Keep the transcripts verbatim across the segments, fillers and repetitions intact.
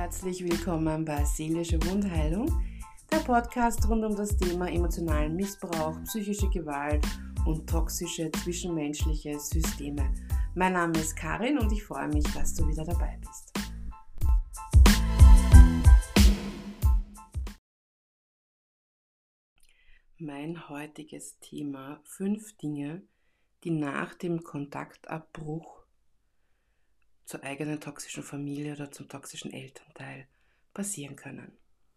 Herzlich willkommen bei Seelische Wundheilung, der Podcast rund um das Thema emotionalen Missbrauch, psychische Gewalt und toxische zwischenmenschliche Systeme. Mein Name ist Karin und ich freue mich, dass du wieder dabei bist. Mein heutiges Thema: fünf Dinge, die nach dem Kontaktabbruch zur eigenen toxischen Familie oder zum toxischen Elternteil passieren können.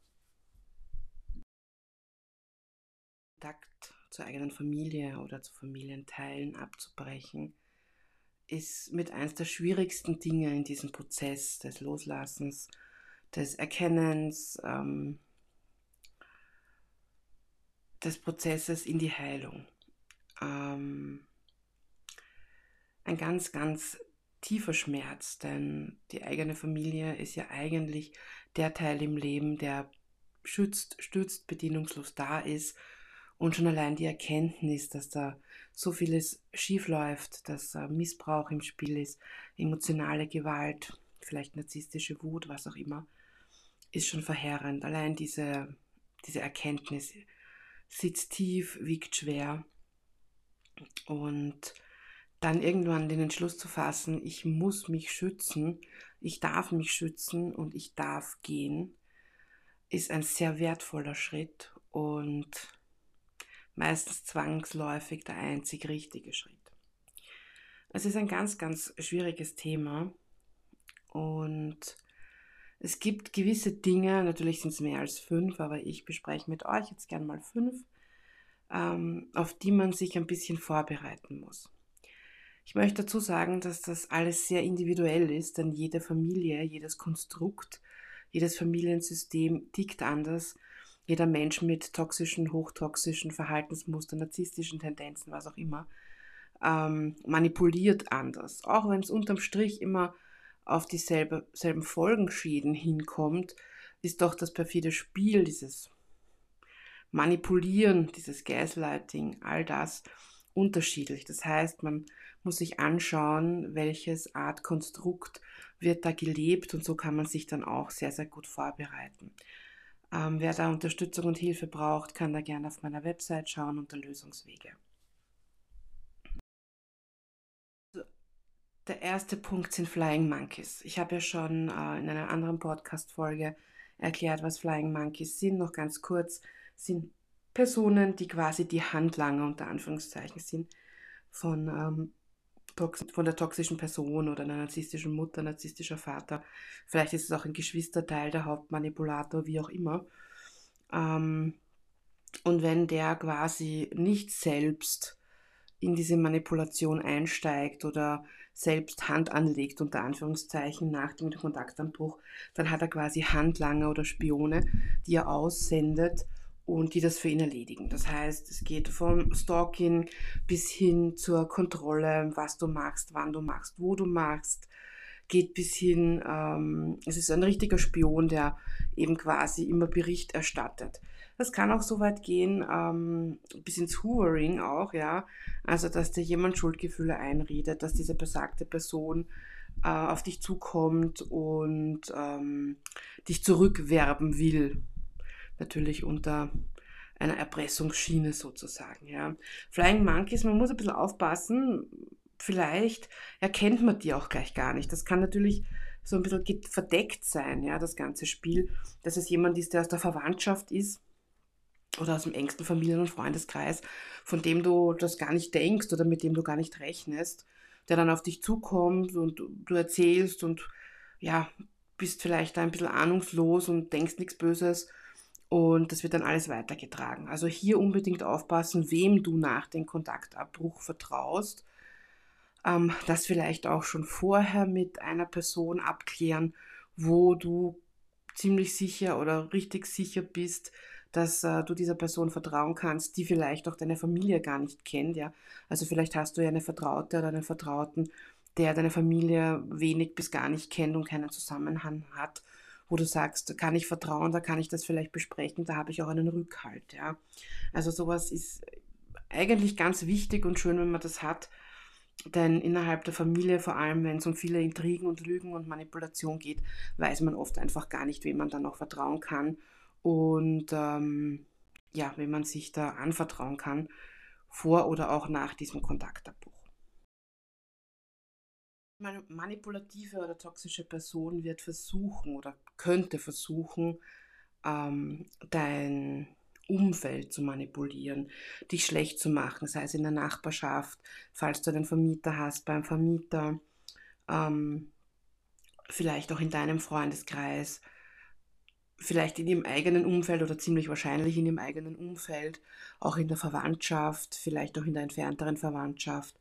Kontakt zur eigenen Familie oder zu Familienteilen abzubrechen, ist mit eins der schwierigsten Dinge in diesem Prozess des Loslassens, des Erkennens, ähm, des Prozesses in die Heilung. Ähm, ein ganz, ganz tiefer Schmerz, denn die eigene Familie ist ja eigentlich der Teil im Leben, der schützt, stützt, bedienungslos da ist, und schon allein die Erkenntnis, dass da so vieles schief läuft, dass äh, Missbrauch im Spiel ist, emotionale Gewalt, vielleicht narzisstische Wut, was auch immer, ist schon verheerend. Allein diese, diese Erkenntnis sitzt tief, wiegt schwer, und dann irgendwann den Entschluss zu fassen, ich muss mich schützen, ich darf mich schützen und ich darf gehen, ist ein sehr wertvoller Schritt und meistens zwangsläufig der einzig richtige Schritt. Es ist ein ganz, ganz schwieriges Thema und es gibt gewisse Dinge, natürlich sind es mehr als fünf, aber ich bespreche mit euch jetzt gern mal fünf, ähm, auf die man sich ein bisschen vorbereiten muss. Ich möchte dazu sagen, dass das alles sehr individuell ist, denn jede Familie, jedes Konstrukt, jedes Familiensystem tickt anders. Jeder Mensch mit toxischen, hochtoxischen Verhaltensmustern, narzisstischen Tendenzen, was auch immer, ähm, manipuliert anders. Auch wenn es unterm Strich immer auf dieselben selben Folgenschäden hinkommt, ist doch das perfide Spiel, dieses Manipulieren, dieses Gaslighting, all das unterschiedlich. Das heißt, man muss sich anschauen, welches Art Konstrukt wird da gelebt, und so kann man sich dann auch sehr, sehr gut vorbereiten. Ähm, wer da Unterstützung und Hilfe braucht, kann da gerne auf meiner Website schauen unter Lösungswege. Der erste Punkt sind Flying Monkeys. Ich habe ja schon äh, in einer anderen Podcast-Folge erklärt, was Flying Monkeys sind. Noch ganz kurz: sind Personen, die quasi die Handlanger unter Anführungszeichen sind von, ähm, von der toxischen Person oder einer narzisstischen Mutter, narzisstischer Vater. Vielleicht ist es auch ein Geschwisterteil, der Hauptmanipulator, wie auch immer. Ähm, und wenn der quasi nicht selbst in diese Manipulation einsteigt oder selbst Hand anlegt, unter Anführungszeichen, nach dem Kontaktabbruch, dann hat er quasi Handlanger oder Spione, die er aussendet und die das für ihn erledigen. Das heißt, es geht vom Stalking bis hin zur Kontrolle, was du machst, wann du machst, wo du machst, geht bis hin, ähm, es ist ein richtiger Spion, der eben quasi immer Bericht erstattet. Das kann auch so weit gehen, ähm, bis ins Hoovering auch, ja, also dass dir jemand Schuldgefühle einredet, dass diese besagte Person äh, auf dich zukommt und ähm, dich zurückwerben will. Natürlich unter einer Erpressungsschiene sozusagen. Ja. Flying Monkeys, man muss ein bisschen aufpassen, vielleicht erkennt man die auch gleich gar nicht. Das kann natürlich so ein bisschen verdeckt sein, ja, das ganze Spiel, dass es jemand ist, der aus der Verwandtschaft ist oder aus dem engsten Familien- und Freundeskreis, von dem du das gar nicht denkst oder mit dem du gar nicht rechnest, der dann auf dich zukommt und du erzählst und ja, bist vielleicht da ein bisschen ahnungslos und denkst nichts Böses. Und das wird dann alles weitergetragen. Also hier unbedingt aufpassen, wem du nach dem Kontaktabbruch vertraust. Ähm, das vielleicht auch schon vorher mit einer Person abklären, wo du ziemlich sicher oder richtig sicher bist, dass äh, du dieser Person vertrauen kannst, die vielleicht auch deine Familie gar nicht kennt. Ja? Also vielleicht hast du ja eine Vertraute oder einen Vertrauten, der deine Familie wenig bis gar nicht kennt und keinen Zusammenhang hat, wo du sagst, da kann ich vertrauen, da kann ich das vielleicht besprechen, da habe ich auch einen Rückhalt. Ja? Also sowas ist eigentlich ganz wichtig und schön, wenn man das hat. Denn innerhalb der Familie, vor allem wenn es um viele Intrigen und Lügen und Manipulation geht, weiß man oft einfach gar nicht, wem man dann noch vertrauen kann und ähm, ja, wem man sich da anvertrauen kann, vor oder auch nach diesem Kontaktabbruch. Eine manipulative oder toxische Person wird versuchen oder könnte versuchen, ähm, dein Umfeld zu manipulieren, dich schlecht zu machen, sei es in der Nachbarschaft, falls du einen Vermieter hast, beim Vermieter, ähm, vielleicht auch in deinem Freundeskreis, vielleicht in ihrem eigenen Umfeld oder ziemlich wahrscheinlich in ihrem eigenen Umfeld, auch in der Verwandtschaft, vielleicht auch in der entfernteren Verwandtschaft.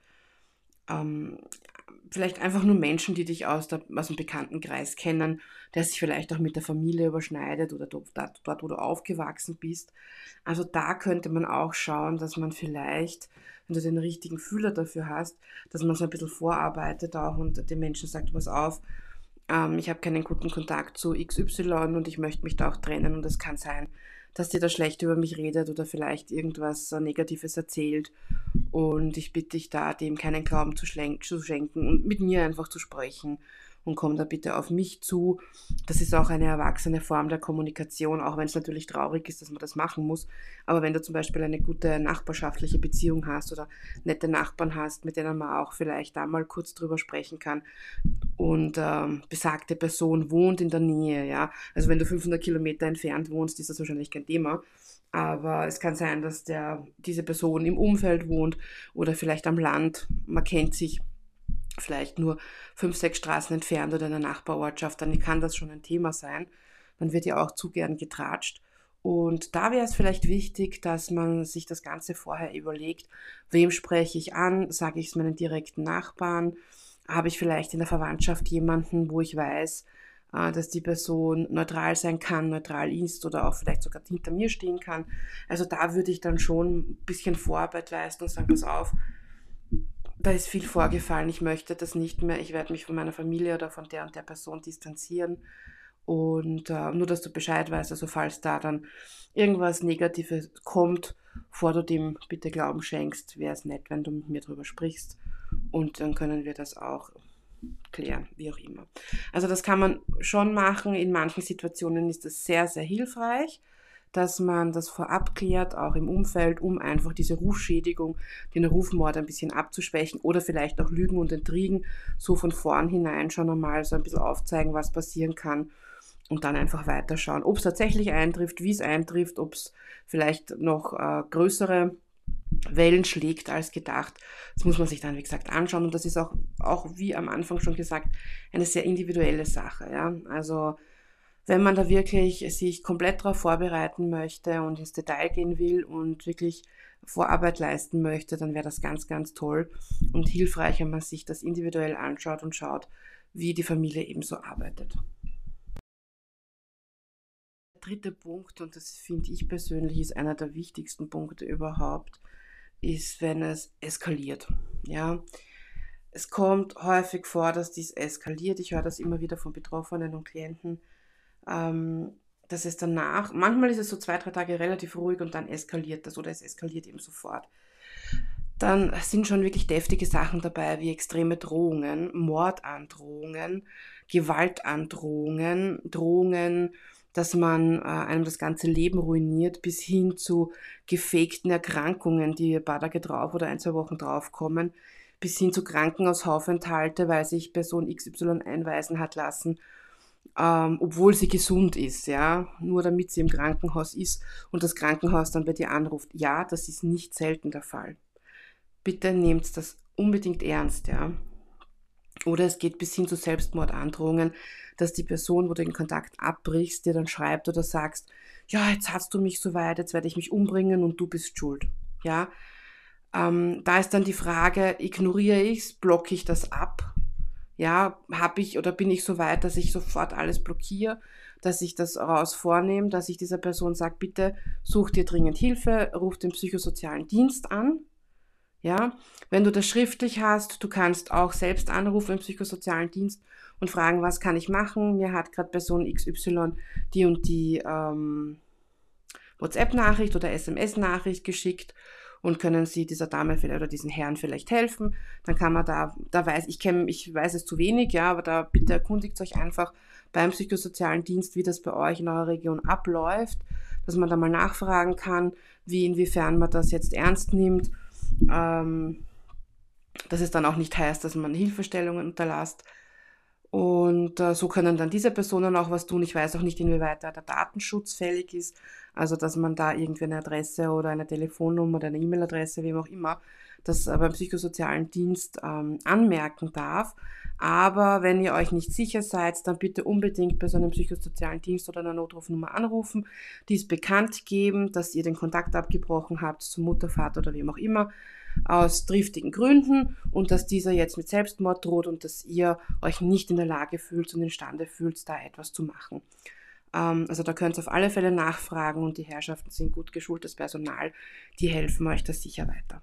Ähm, Vielleicht einfach nur Menschen, die dich aus, der, aus dem Bekanntenkreis kennen, der sich vielleicht auch mit der Familie überschneidet oder dort, dort, wo du aufgewachsen bist. Also da könnte man auch schauen, dass man vielleicht, wenn du den richtigen Fühler dafür hast, dass man so ein bisschen vorarbeitet auch und den Menschen sagt, pass auf, ähm, ich habe keinen guten Kontakt zu X Y und ich möchte mich da auch trennen und es kann sein, dass dir da schlecht über mich redet oder vielleicht irgendwas äh, Negatives erzählt und ich bitte dich da, dem keinen Glauben zu, schlenk- zu schenken und mit mir einfach zu sprechen und komm da bitte auf mich zu. Das ist auch eine erwachsene Form der Kommunikation, auch wenn es natürlich traurig ist, dass man das machen muss. Aber wenn du zum Beispiel eine gute nachbarschaftliche Beziehung hast oder nette Nachbarn hast, mit denen man auch vielleicht da mal kurz drüber sprechen kann, und ähm, besagte Person wohnt in der Nähe, ja. Also wenn du fünfhundert Kilometer entfernt wohnst, ist das wahrscheinlich kein Thema. Aber es kann sein, dass der, diese Person im Umfeld wohnt oder vielleicht am Land. Man kennt sich vielleicht nur fünf, sechs Straßen entfernt oder in einer Nachbarortschaft. Dann kann das schon ein Thema sein. Dann wird ja auch zu gern getratscht. Und da wäre es vielleicht wichtig, dass man sich das Ganze vorher überlegt, wem spreche ich an, sage ich es meinen direkten Nachbarn, habe ich vielleicht in der Verwandtschaft jemanden, wo ich weiß, äh, dass die Person neutral sein kann, neutral ist oder auch vielleicht sogar hinter mir stehen kann. Also da würde ich dann schon ein bisschen Vorarbeit leisten und sagen, pass auf, da ist viel vorgefallen, ich möchte das nicht mehr, ich werde mich von meiner Familie oder von der und der Person distanzieren. Und äh, nur, dass du Bescheid weißt, also falls da dann irgendwas Negatives kommt, bevor du dem bitte Glauben schenkst, wäre es nett, wenn du mit mir darüber sprichst. Und dann können wir das auch klären, wie auch immer. Also das kann man schon machen. In manchen Situationen ist das sehr, sehr hilfreich, dass man das vorab klärt, auch im Umfeld, um einfach diese Rufschädigung, den Rufmord ein bisschen abzuschwächen oder vielleicht auch Lügen und Intrigen so von vornherein schon einmal so ein bisschen aufzeigen, was passieren kann und dann einfach weiterschauen, ob es tatsächlich eintrifft, wie es eintrifft, ob es vielleicht noch äh, größere Wellen schlägt als gedacht. Das muss man sich dann, wie gesagt, anschauen. Und das ist auch, auch wie am Anfang schon gesagt, eine sehr individuelle Sache. Ja? Also wenn man da wirklich sich komplett darauf vorbereiten möchte und ins Detail gehen will und wirklich Vorarbeit leisten möchte, dann wäre das ganz, ganz toll und hilfreich, wenn man sich das individuell anschaut und schaut, wie die Familie eben so arbeitet. Der dritte Punkt, und das finde ich persönlich ist einer der wichtigsten Punkte überhaupt, ist, wenn es eskaliert. Ja, es kommt häufig vor, dass dies eskaliert. Ich höre das immer wieder von Betroffenen und Klienten, ähm, dass es danach, manchmal ist es so zwei, drei Tage relativ ruhig und dann eskaliert das oder es eskaliert eben sofort. Dann sind schon wirklich deftige Sachen dabei, wie extreme Drohungen, Mordandrohungen, Gewaltandrohungen, Drohungen, dass man äh, einem das ganze Leben ruiniert, bis hin zu gefakten Erkrankungen, die ein paar Tage drauf oder ein, zwei Wochen drauf kommen, bis hin zu Krankenhausaufenthalte, weil sich Person X Y einweisen hat lassen, ähm, obwohl sie gesund ist, ja, nur damit sie im Krankenhaus ist und das Krankenhaus dann bei dir anruft. Ja, das ist nicht selten der Fall. Bitte nehmt das unbedingt ernst, ja. Oder es geht bis hin zu Selbstmordandrohungen, dass die Person, wo du den Kontakt abbrichst, dir dann schreibt oder sagst, ja, jetzt hast du mich so weit, jetzt werde ich mich umbringen und du bist schuld. Ja, ähm, da ist dann die Frage, ignoriere ich es, blocke ich das ab? Ja, habe ich oder bin ich so weit, dass ich sofort alles blockiere, dass ich das raus vornehme, dass ich dieser Person sage, bitte such dir dringend Hilfe, ruf den psychosozialen Dienst an. Ja, wenn du das schriftlich hast, du kannst auch selbst anrufen im psychosozialen Dienst und fragen, was kann ich machen? Mir hat gerade Person X Y die und die ähm, WhatsApp-Nachricht oder S M S-Nachricht geschickt und können Sie dieser Dame vielleicht oder diesen Herrn vielleicht helfen. Dann kann man da, da weiß, ich kenne, ich weiß es zu wenig, ja, aber da bitte erkundigt euch einfach beim psychosozialen Dienst, wie das bei euch in eurer Region abläuft, dass man da mal nachfragen kann, wie, inwiefern man das jetzt ernst nimmt, ähm, dass es dann auch nicht heißt, dass man Hilfestellungen unterlasst. Und äh, so können dann diese Personen auch was tun. Ich weiß auch nicht, inwieweit da der Datenschutz fällig ist. Also, dass man da irgendwie eine Adresse oder eine Telefonnummer oder eine E-Mail-Adresse, wem auch immer, das äh, beim psychosozialen Dienst ähm, anmerken darf. Aber wenn ihr euch nicht sicher seid, dann bitte unbedingt bei so einem psychosozialen Dienst oder einer Notrufnummer anrufen, dies bekannt geben, dass ihr den Kontakt abgebrochen habt zum Mutter, Vater oder wem auch immer, aus triftigen Gründen und dass dieser jetzt mit Selbstmord droht und dass ihr euch nicht in der Lage fühlt und imstande fühlt, da etwas zu machen. Ähm, also da könnt ihr auf alle Fälle nachfragen und die Herrschaften sind gut geschultes Personal, die helfen euch da sicher weiter.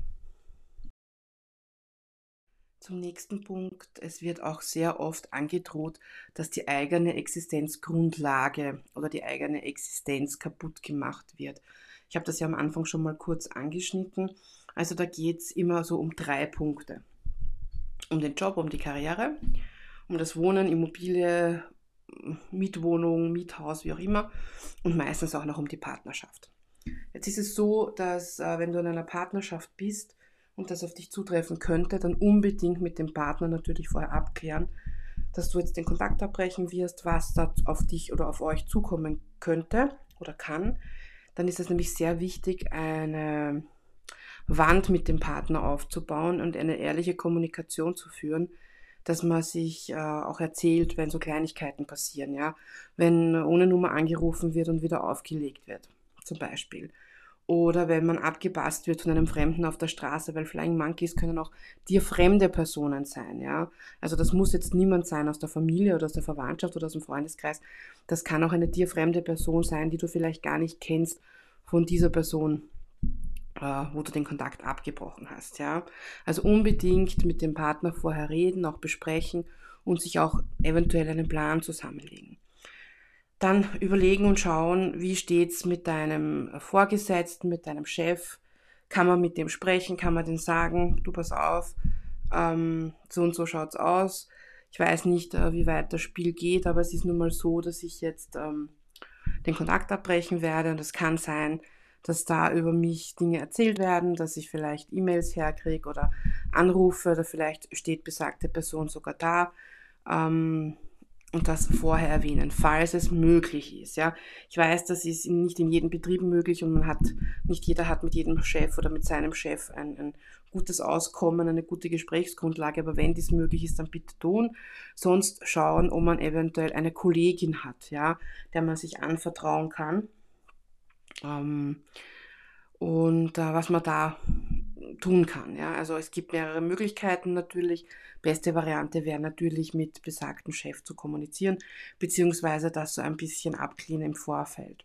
Zum nächsten Punkt. Es wird auch sehr oft angedroht, dass die eigene Existenzgrundlage oder die eigene Existenz kaputt gemacht wird. Ich habe das ja am Anfang schon mal kurz angeschnitten. Also da geht es immer so um drei Punkte. Um den Job, um die Karriere, um das Wohnen, Immobilie, Mietwohnung, Miethaus, wie auch immer und meistens auch noch um die Partnerschaft. Jetzt ist es so, dass äh, wenn du in einer Partnerschaft bist und das auf dich zutreffen könnte, dann unbedingt mit dem Partner natürlich vorher abklären, dass du jetzt den Kontakt abbrechen wirst, was da auf dich oder auf euch zukommen könnte oder kann. Dann ist es nämlich sehr wichtig, eine Wand mit dem Partner aufzubauen und eine ehrliche Kommunikation zu führen, dass man sich äh, auch erzählt, wenn so Kleinigkeiten passieren, ja, wenn ohne Nummer angerufen wird und wieder aufgelegt wird, zum Beispiel. Oder wenn man abgepasst wird von einem Fremden auf der Straße, weil Flying Monkeys können auch dir fremde Personen sein, ja. Also das muss jetzt niemand sein aus der Familie oder aus der Verwandtschaft oder aus dem Freundeskreis. Das kann auch eine dir fremde Person sein, die du vielleicht gar nicht kennst von dieser Person, äh, wo du den Kontakt abgebrochen hast, ja. Also unbedingt mit dem Partner vorher reden, auch besprechen und sich auch eventuell einen Plan zusammenlegen. Dann überlegen und schauen, wie steht's mit deinem Vorgesetzten, mit deinem Chef. Kann man mit dem sprechen? Kann man den sagen, du pass auf, ähm, so und so schaut's aus. Ich weiß nicht, äh, wie weit das Spiel geht, aber es ist nun mal so, dass ich jetzt ähm, den Kontakt abbrechen werde und es kann sein, dass da über mich Dinge erzählt werden, dass ich vielleicht E-Mails herkriege oder Anrufe oder vielleicht steht besagte Person sogar da. Ähm, und das vorher erwähnen, falls es möglich ist. Ja, ich weiß, das ist nicht in jedem Betrieb möglich und man hat, nicht jeder hat mit jedem Chef oder mit seinem Chef ein, ein gutes Auskommen, eine gute Gesprächsgrundlage, aber wenn dies möglich ist, dann bitte tun. Sonst schauen, ob man eventuell eine Kollegin hat, ja, der man sich anvertrauen kann. Ähm, und äh, was man da tun kann. Ja? Also es gibt mehrere Möglichkeiten natürlich. Beste Variante wäre natürlich mit besagtem Chef zu kommunizieren, beziehungsweise das so ein bisschen abklären im Vorfeld.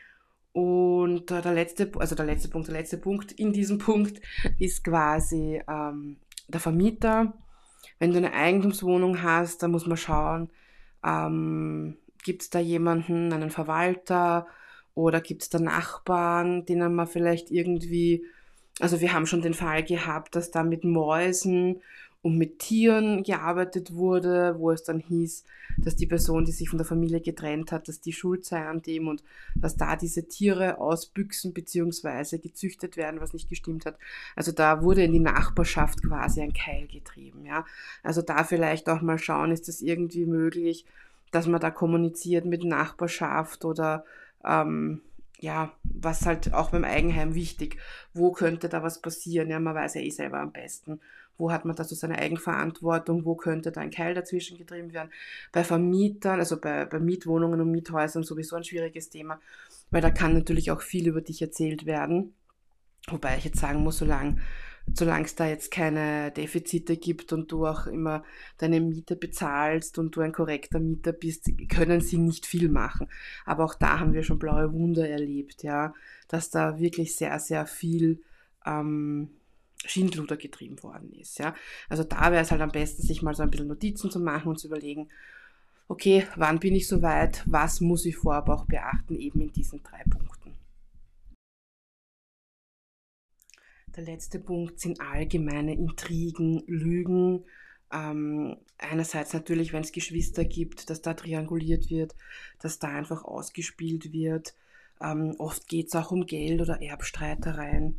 Und äh, der letzte, also der letzte Punkt, der letzte Punkt in diesem Punkt ist quasi ähm, der Vermieter. Wenn du eine Eigentumswohnung hast, dann muss man schauen, ähm, gibt es da jemanden, einen Verwalter oder gibt es da Nachbarn, denen man vielleicht irgendwie, also wir haben schon den Fall gehabt, dass da mit Mäusen und mit Tieren gearbeitet wurde, wo es dann hieß, dass die Person, die sich von der Familie getrennt hat, dass die schuld sei an dem und dass da diese Tiere ausbüchsen bzw. gezüchtet werden, was nicht gestimmt hat. Also da wurde in die Nachbarschaft quasi ein Keil getrieben. Ja? Also da vielleicht auch mal schauen, ist das irgendwie möglich, dass man da kommuniziert mit Nachbarschaft oder ähm, ja, was halt auch beim Eigenheim wichtig, wo könnte da was passieren, ja, man weiß ja eh selber am besten, wo hat man da so seine Eigenverantwortung, wo könnte da ein Keil dazwischen getrieben werden. Bei Vermietern, also bei, bei Mietwohnungen und Miethäusern sowieso ein schwieriges Thema, weil da kann natürlich auch viel über dich erzählt werden, wobei ich jetzt sagen muss, solange solange es da jetzt keine Defizite gibt und du auch immer deine Miete bezahlst und du ein korrekter Mieter bist, können sie nicht viel machen. Aber auch da haben wir schon blaue Wunder erlebt, ja, dass da wirklich sehr, sehr viel ähm, Schindluder getrieben worden ist, ja. Also da wäre es halt am besten, sich mal so ein bisschen Notizen zu machen und zu überlegen, okay, wann bin ich soweit, was muss ich vorab auch beachten, eben in diesen drei Punkten. Der letzte Punkt sind allgemeine Intrigen, Lügen. Ähm, einerseits natürlich, wenn es Geschwister gibt, dass da trianguliert wird, dass da einfach ausgespielt wird. Ähm, oft geht es auch um Geld oder Erbstreitereien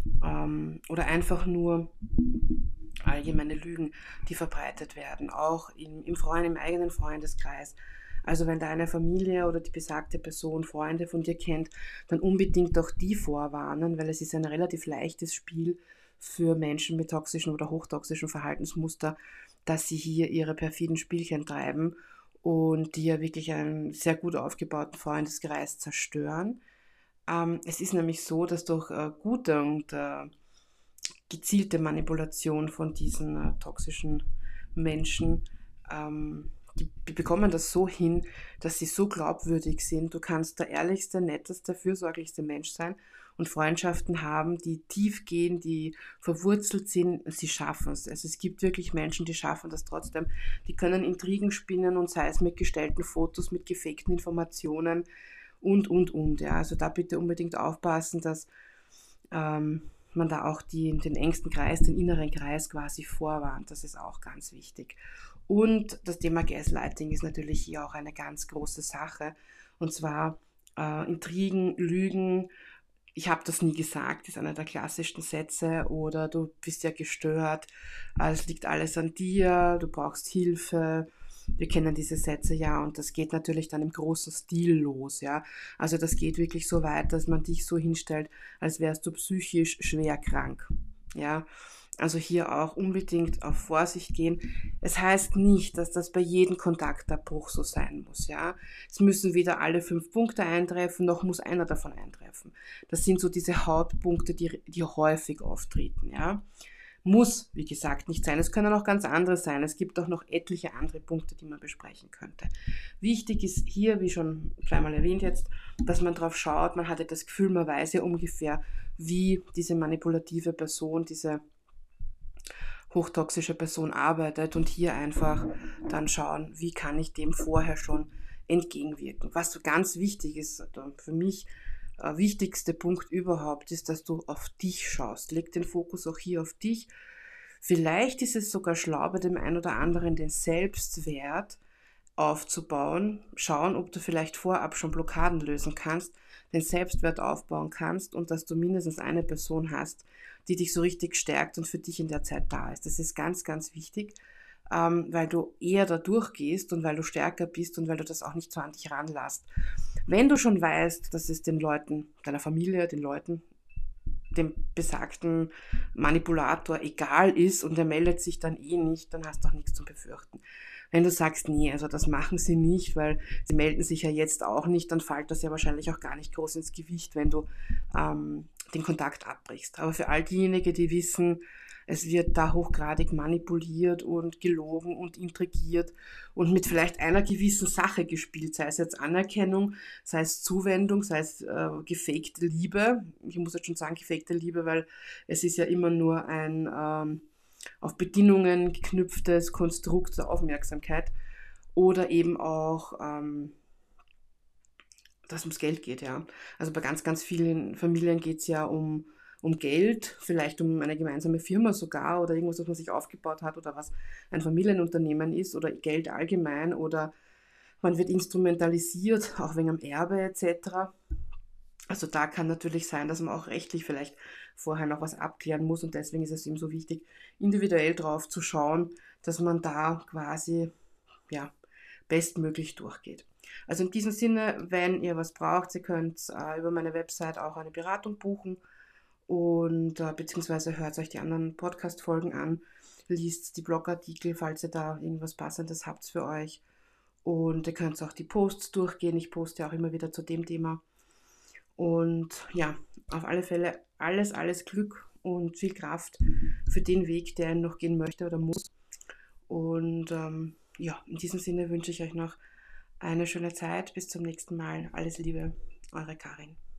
ähm, oder einfach nur allgemeine Lügen, die verbreitet werden, auch im, im, Freund, im eigenen Freundeskreis. Also wenn deine Familie oder die besagte Person Freunde von dir kennt, dann unbedingt auch die vorwarnen, weil es ist ein relativ leichtes Spiel für Menschen mit toxischen oder hochtoxischen Verhaltensmuster, dass sie hier ihre perfiden Spielchen treiben und die ja wirklich einen sehr gut aufgebauten Freundeskreis zerstören. Ähm, es ist nämlich so, dass durch äh, gute und äh, gezielte Manipulation von diesen äh, toxischen Menschen, ähm, die, die bekommen das so hin, dass sie so glaubwürdig sind. Du kannst der ehrlichste, netteste, fürsorglichste Mensch sein und Freundschaften haben, die tief gehen, die verwurzelt sind. Sie schaffen es. Also es gibt wirklich Menschen, die schaffen das trotzdem. Die können Intrigen spinnen und sei es mit gestellten Fotos, mit gefakten Informationen und, und, und. Ja. Also da bitte unbedingt aufpassen, dass ähm, man da auch die, den engsten Kreis, den inneren Kreis quasi vorwarnt. Das ist auch ganz wichtig. Und das Thema Gaslighting ist natürlich hier auch eine ganz große Sache. Und zwar äh, Intrigen, Lügen. Ich habe das nie gesagt, ist einer der klassischsten Sätze. Oder du bist ja gestört, es liegt alles an dir, du brauchst Hilfe. Wir kennen diese Sätze ja und das geht natürlich dann im großen Stil los, ja. Also das geht wirklich so weit, dass man dich so hinstellt, als wärst du psychisch schwer krank, ja. Also hier auch unbedingt auf Vorsicht gehen. Es heißt nicht, dass das bei jedem Kontaktabbruch so sein muss, ja. Es müssen weder alle fünf Punkte eintreffen, noch muss einer davon eintreffen. Das sind so diese Hauptpunkte, die, die häufig auftreten, ja. Muss, wie gesagt, nicht sein. Es können auch ganz andere sein. Es gibt auch noch etliche andere Punkte, die man besprechen könnte. Wichtig ist hier, wie schon dreimal erwähnt jetzt, dass man drauf schaut, man hat ja das Gefühl, man weiß ja ungefähr, wie diese manipulative Person, diese hochtoxische Person arbeitet und hier einfach dann schauen, wie kann ich dem vorher schon entgegenwirken. Was so ganz wichtig ist für mich, äh, wichtigste Punkt überhaupt ist, dass du auf dich schaust. Leg den Fokus auch hier auf dich. Vielleicht ist es sogar schlau, bei dem einen oder anderen den Selbstwert aufzubauen. Schauen, ob du vielleicht vorab schon Blockaden lösen kannst, den Selbstwert aufbauen kannst und dass du mindestens eine Person hast, die dich so richtig stärkt und für dich in der Zeit da ist. Das ist ganz, ganz wichtig, ähm, weil du eher da durchgehst und weil du stärker bist und weil du das auch nicht so an dich ranlässt. Wenn du schon weißt, dass es den Leuten, deiner Familie, den Leuten, dem besagten Manipulator egal ist und er meldet sich dann eh nicht, dann hast du auch nichts zu befürchten. Wenn du sagst, nee, also das machen sie nicht, weil sie melden sich ja jetzt auch nicht, dann fällt das ja wahrscheinlich auch gar nicht groß ins Gewicht, wenn du ähm, den Kontakt abbrichst. Aber für all diejenigen, die wissen, es wird da hochgradig manipuliert und gelogen und intrigiert und mit vielleicht einer gewissen Sache gespielt, sei es jetzt Anerkennung, sei es Zuwendung, sei es äh, gefakte Liebe. Ich muss jetzt schon sagen gefakte Liebe, weil es ist ja immer nur ein ähm, auf Bedingungen geknüpftes Konstrukt der Aufmerksamkeit oder eben auch, ähm, dass es ums Geld geht, ja. Also bei ganz, ganz vielen Familien geht es ja um um Geld, vielleicht um eine gemeinsame Firma sogar oder irgendwas, was man sich aufgebaut hat oder was ein Familienunternehmen ist oder Geld allgemein oder man wird instrumentalisiert, auch wegen am Erbe et cetera. Also da kann natürlich sein, dass man auch rechtlich vielleicht vorher noch was abklären muss und deswegen ist es eben so wichtig, individuell drauf zu schauen, dass man da quasi ja, bestmöglich durchgeht. Also in diesem Sinne, wenn ihr was braucht, ihr könnt äh, über meine Website auch eine Beratung buchen und äh, beziehungsweise hört euch die anderen Podcast-Folgen an, liest die Blogartikel, falls ihr da irgendwas Passendes habt für euch und ihr könnt auch die Posts durchgehen, ich poste auch immer wieder zu dem Thema und ja, auf alle Fälle alles, alles Glück und viel Kraft für den Weg, der ihr noch gehen möchte oder muss und ähm, ja, in diesem Sinne wünsche ich euch noch eine schöne Zeit, bis zum nächsten Mal, alles Liebe, eure Karin.